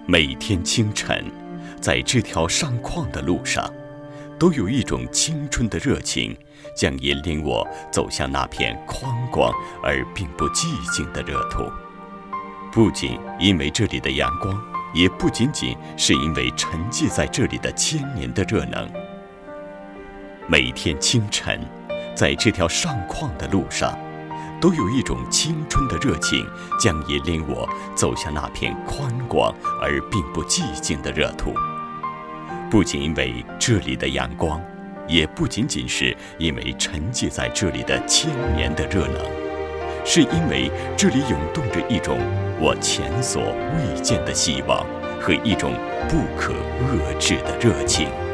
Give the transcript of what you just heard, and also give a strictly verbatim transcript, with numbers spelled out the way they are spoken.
每天清晨，在这条上矿的路上，都有一种青春的热情，将引领我走向那片宽广而并不寂静的热土。不仅因为这里的阳光，也不仅仅是因为沉寂在这里的千年的热能。每天清晨，在这条上矿的路上，都有一种青春的热情，将引领我走向那片宽广而并不寂静的热土。不仅因为这里的阳光，也不仅仅是因为沉寂在这里的千年的热能，是因为这里涌动着一种我前所未见的希望和一种不可遏制的热情。